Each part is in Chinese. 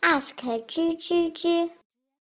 ask 吱吱吱。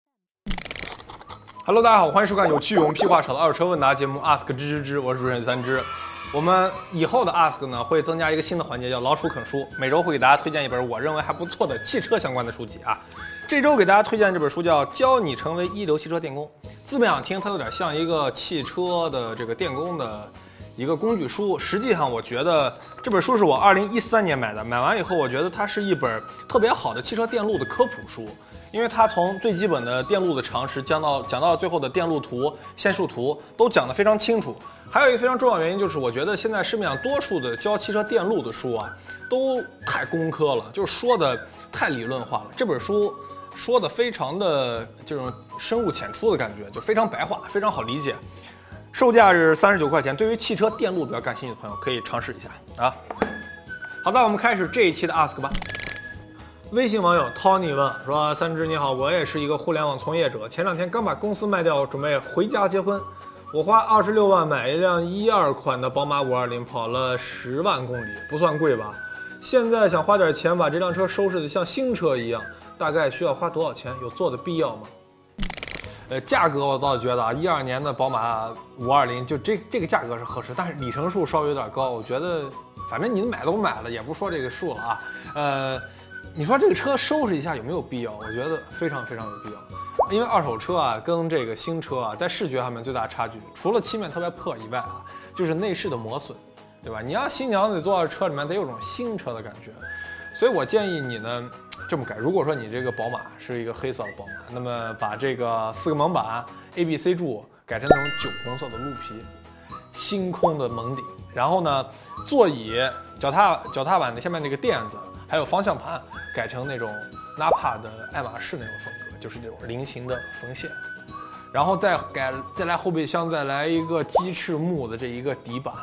Hello， 大家好，欢迎收看有趣用屁话少的二手车问答节目 Ask 吱吱吱，我是主持人三只。我们以后的 Ask 呢会增加一个新的环节，叫老鼠啃书，每周会给大家推荐一本我认为还不错的汽车相关的书籍啊。这周给大家推荐这本书叫《教你成为一流汽车电工》，字面上听它有点像一个汽车的这个电工的一个工具书，实际上我觉得这本书是我2013年买的，买完以后我觉得它是一本特别好的汽车电路的科普书，因为它从最基本的电路的常识讲到最后的电路图、线束图都讲得非常清楚。还有一个非常重要的原因就是，我觉得现在市面上多数的教汽车电路的书啊，都太工科了，就是说的太理论化了。这本书说的非常的这种深入浅出的感觉，就非常白话，非常好理解。售价是39块钱，对于汽车电路比较感兴趣的朋友可以尝试一下啊。好的，我们开始这一期的 Ask 吧。微信网友 Tony 问说：“三只你好，我也是一个互联网从业者，前2天刚把公司卖掉，准备回家结婚。我花26万买一辆12款的宝马520，跑了10万公里，不算贵吧？现在想花点钱把这辆车收拾得像新车一样，大概需要花多少钱？有做的必要吗？”价格我倒是觉得啊，12年的宝马520就这个价格是合适，但是里程数稍微有点高，我觉得反正你买都买了，也不说这个数了啊。你说这个车收拾一下有没有必要？我觉得非常非常有必要。因为二手车啊跟这个新车啊在视觉上面最大的差距，除了漆面特别破以外啊，就是内饰的磨损，对吧？你让新娘子坐到车里面得有种新车的感觉，所以我建议你呢这么改。如果说你这个宝马是一个黑色的宝马，那么把这个4个门板 ABC 柱改成那种酒红色的鹿皮，星空的蒙顶，然后呢座椅脚踏板的下面那个垫子还有方向盘改成那种纳帕的爱马仕那种风格，就是这种菱形的缝线，然后再来后备箱，再来一个鸡翅木的这一个底板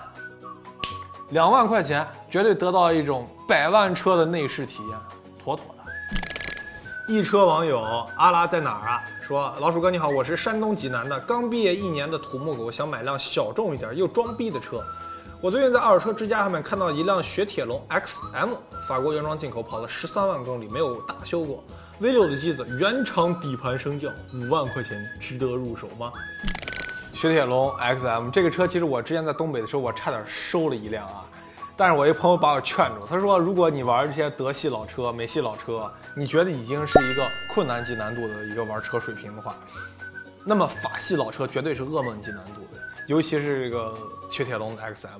，2万块钱绝对得到一种100万车的内饰体验，妥妥的。一车网友阿拉在哪儿啊？说老鼠哥你好，我是山东济南的，刚毕业1年的土木狗，想买辆小众一点又装逼的车。我最近在二手车之家上面看到一辆雪铁龙 XM， 法国原装进口，跑了13万公里，没有大修过。V6 的机子，原厂底盘升降，5万块钱值得入手吗？雪铁龙 XM 这个车，其实我之前在东北的时候，我差点收了一辆啊，但是我一朋友把我劝住，他说如果你玩这些德系老车、美系老车，你觉得已经是一个困难级难度的一个玩车水平的话，那么法系老车绝对是噩梦级难度的，尤其是这个雪铁龙的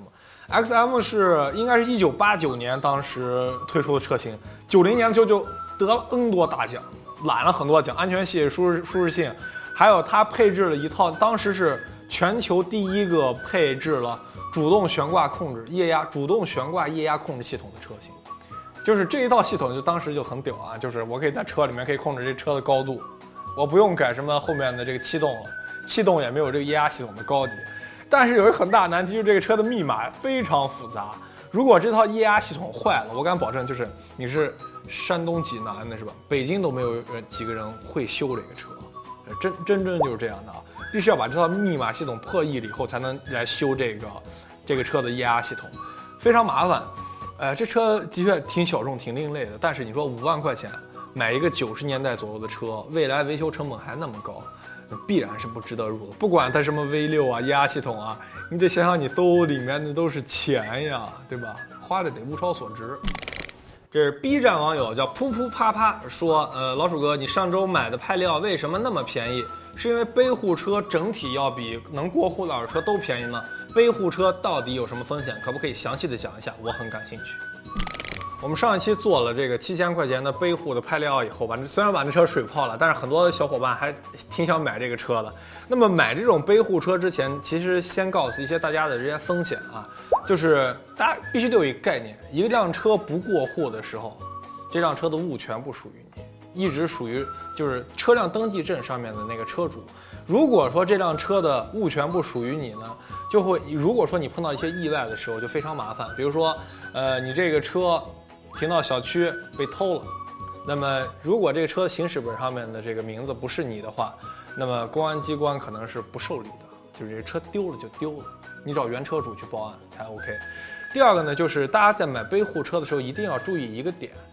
XM 是应该是1989年当时推出的车型，90年就得了 N 多大奖，揽了很多奖，安全系舒适性，还有它配置了一套，当时是全球第一个配置了主动悬挂控制主动悬挂液压控制系统的车型。就是这一套系统就当时就很屌啊，就是我可以在车里面可以控制这车的高度，我不用改什么后面的这个气动了，气动也没有这个液压系统的高级。但是有一个很大难题，就是这个车的密码非常复杂，如果这套液压系统坏了，我敢保证就是你是山东济南的是吧，北京都没有几个人会修这个车，真就是这样的啊，必须要把这套密码系统破译了以后才能来修这个车的液压系统，非常麻烦。这车的确挺小众挺另类的，但是你说5万块钱买一个90年代左右的车，未来维修成本还那么高，必然是不值得入的。不管它什么 V6 啊液压系统啊，你得想想你兜里面的都是钱呀，对吧？花的得物超所值。这是 B 站网友叫噗噗啪啪说，老鼠哥，你上周买的派料为什么那么便宜？是因为背户车整体要比能过户的二手车都便宜吗？背户车到底有什么风险？可不可以详细的讲一下？我很感兴趣。我们上一期做了这个7000块钱的背户的派料以后吧，虽然把这车水泡了，但是很多小伙伴还挺想买这个车的。那么买这种背户车之前，其实先告诉一些大家的这些风险啊，就是大家必须得有一个概念，一辆车不过户的时候，这辆车的物权不属于你，一直属于就是车辆登记证上面的那个车主。如果说这辆车的物权不属于你呢，就会如果说你碰到一些意外的时候就非常麻烦，比如说你这个车停到小区被偷了，那么如果这个车的行驶本上面的这个名字不是你的话，那么公安机关可能是不受理的，就是这车丢了就丢了，你找原车主去报案才 OK。第二个呢，就是大家在买背户车的时候一定要注意一个点，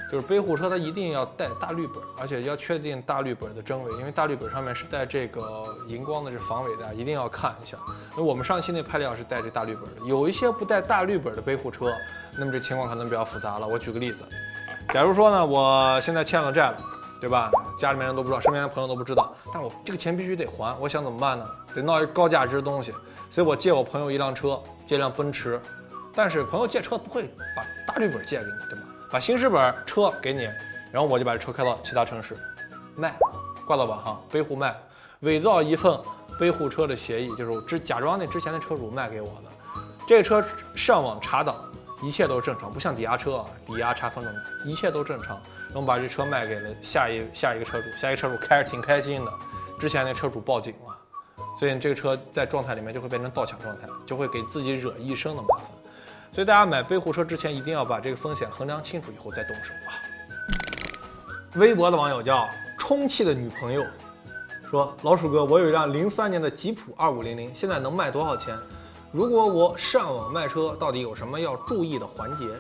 就是背户车它一定要带大绿本，而且要确定大绿本的真伪，因为大绿本上面是带这个荧光的，是防伪的，一定要看一下。因为我们上期那派料是带这大绿本的，有一些不带大绿本的背户车，那么这情况可能比较复杂了。我举个例子，假如说呢，我现在欠了债了，对吧？家里面人都不知道，身边的朋友都不知道，但我这个钱必须得还，我想怎么办呢？得闹一个高价值的东西，所以我借我朋友一辆车，借辆奔驰，但是朋友借车不会把大绿本借给你，对吧？把行驶本车给你，然后我就把这车开到其他城市卖，挂到网上背户卖，伪造一份背户车的协议，就是假装那之前的车主卖给我的。这个车上网查档，一切都正常，不像抵押车啊，抵押查分证，一切都正常。然后把这车卖给了下一个车主，下一个车主开着挺开心的，之前那车主报警了，所以这个车在状态里面就会变成盗抢状态，就会给自己惹一身的麻烦。所以大家买背户车之前一定要把这个风险衡量清楚以后再动手啊。微博的网友叫充气的女朋友说，老鼠哥，我有一辆03年的吉普2500，现在能卖多少钱？如果我上网卖车，到底有什么要注意的环节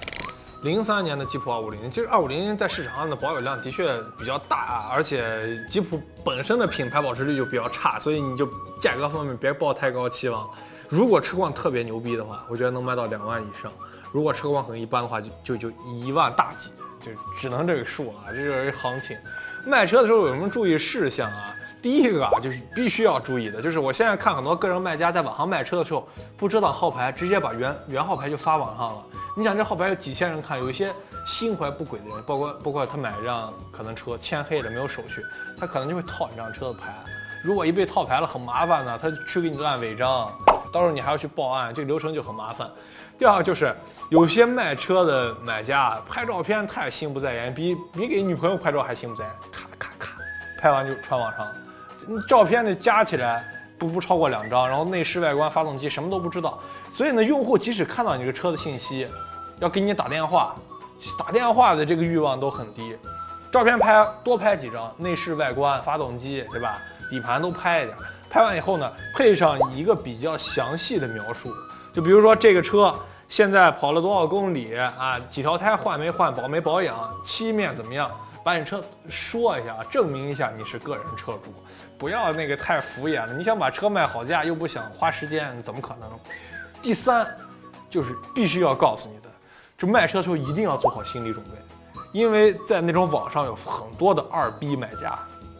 ？03年的吉普250，其实250在市场上的保有量的确比较大，而且吉普本身的品牌保值率就比较差，所以你就价格方面别抱太高期望。如果车况特别牛逼的话，我觉得能卖到2万以上；如果车况很一般的话，就1万大几，就只能这个数啊，这就是行情。卖车的时候有什么注意事项啊？第一个啊，就是必须要注意的，就是我现在看很多个人卖家在网上卖车的时候，不遮挡号牌，直接把原号牌就发网上了。你想这号牌有几千人看，有一些心怀不轨的人，包括他买一辆可能车签黑了没有手续，他可能就会套你这辆车的牌。如果一被套牌了很麻烦呢，他去给你乱违章，到时候你还要去报案，这个流程就很麻烦。第二个就是有些卖车的买家拍照片太心不在焉，比给女朋友拍照还心不在焉，咔咔咔，拍完就传网上，照片呢加起来不超过2张，然后内饰外观发动机什么都不知道，所以呢用户即使看到你这个车的信息，要给你打电话的这个欲望都很低。照片多拍几张，内饰外观发动机对吧，底盘都拍一点，拍完以后呢配上一个比较详细的描述，就比如说这个车现在跑了多少公里啊，几条胎换没换，保没保养，漆面怎么样，把你车说一下，证明一下你是个人车主，不要那个太敷衍了。你想把车卖好价又不想花时间，怎么可能？第三就是必须要告诉你的，这卖车的时候一定要做好心理准备，因为在那种网上有很多的2逼买家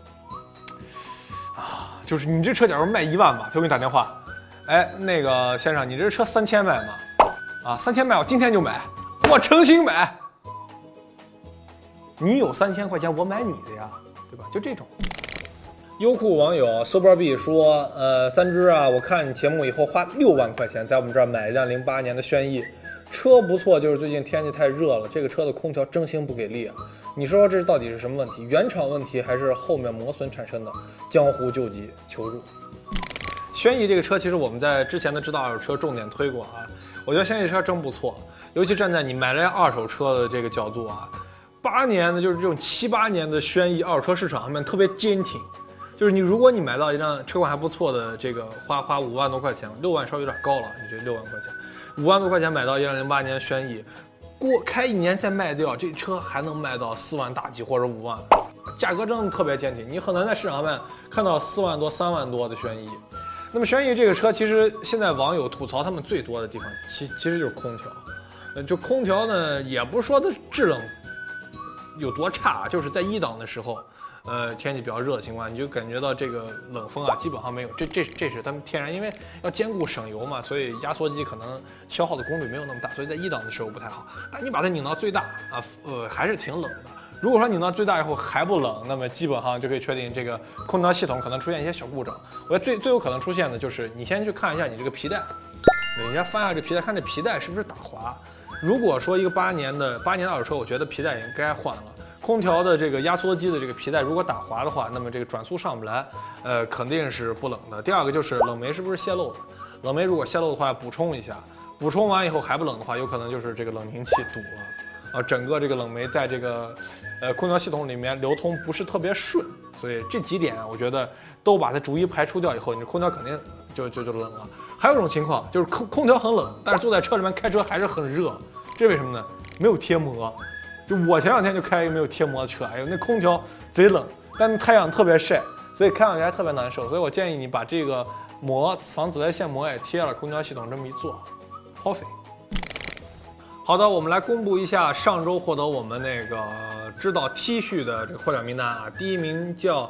啊，就是你这车假如卖1万吧，他会给你打电话，哎，那个先生，你这车3000卖吗？啊，3000卖，我今天就买，我诚心买。你有3000块钱，我买你的呀，对吧？就这种。优酷网友 SuperB 说，三只啊，我看你节目以后花6万块钱在我们这儿买一辆08年的轩逸，车不错，就是最近天气太热了，这个车的空调真心不给力啊。你说这到底是什么问题？原厂问题还是后面磨损产生的？江湖救急，求助。轩逸这个车，其实我们在之前的知道二手车重点推过啊。我觉得轩逸车真不错，尤其站在你买来二手车的这个角度啊，8年的就是这种7、8年的轩逸二手车市场上面特别坚挺。就是如果你买到一辆车况还不错的这个花5万多块钱，6万稍微有点高了，你这6万块钱，5万多块钱买到一辆08年的轩逸，开1年再卖掉，这车还能卖到4万大几或者5万，价格真的特别坚挺，你很难在市场上面看到4万多、3万多的轩逸。那么轩逸这个车，其实现在网友吐槽他们最多的地方，其实就是空调。就空调呢，也不是说它制冷有多差，就是在1档的时候，天气比较热的情况，你就感觉到这个冷风啊，基本上没有。这是他们天然，因为要兼顾省油嘛，所以压缩机可能消耗的功率没有那么大，所以在1档的时候不太好。但你把它拧到最大啊，还是挺冷的。如果说拧到最大以后还不冷，那么基本上就可以确定这个空调系统可能出现一些小故障。我觉得最有可能出现的就是你先去看一下你这个皮带，你先翻一下这皮带，看这皮带是不是打滑。如果说一个8年的二手车，我觉得皮带也应该换了。空调的这个压缩机的这个皮带如果打滑的话，那么这个转速上不来，肯定是不冷的。第二个就是冷媒是不是泄漏了？冷媒如果泄漏的话，补充一下。补充完以后还不冷的话，有可能就是这个冷凝器堵了，整个这个冷媒在这个空调系统里面流通不是特别顺。所以这几点我觉得都把它逐一排除掉以后，你这空调肯定就冷了。还有一种情况就是空调很冷，但是坐在车里面开车还是很热，这为什么呢？没有贴膜。 就我前两天就开一个没有贴膜的车，哎呦，那空调贼冷，但太阳特别晒，所以开上去还特别难受。所以我建议你把这个膜防紫外线膜也贴了，空调系统这么一做 ，perfect。好的，我们来公布一下上周获得我们那个知道 T 恤的这个获奖名单啊。第一名叫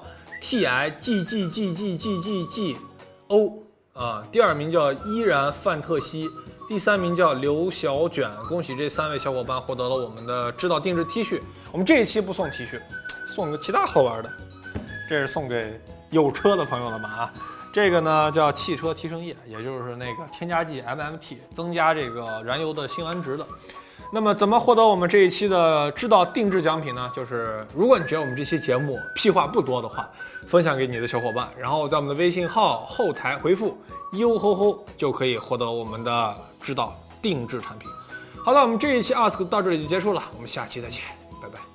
TIGGGGGGGO 啊，第二名叫依然范特西，第三名叫刘小卷。恭喜这3位小伙伴获得了我们的知道定制 T 恤。我们这一期不送 T 恤，送个其他好玩的，这是送给有车的朋友了吧啊。这个呢叫汽车提升液，也就是那个添加剂 MMT， 增加这个燃油的辛烷值的。那么怎么获得我们这一期的知道定制奖品呢？就是如果你觉得我们这期节目屁话不多的话，分享给你的小伙伴，然后在我们的微信号后台回复呦吼吼就可以获得我们的知道定制产品。好了，我们这一期 Ask 到这里就结束了，我们下期再见，拜拜。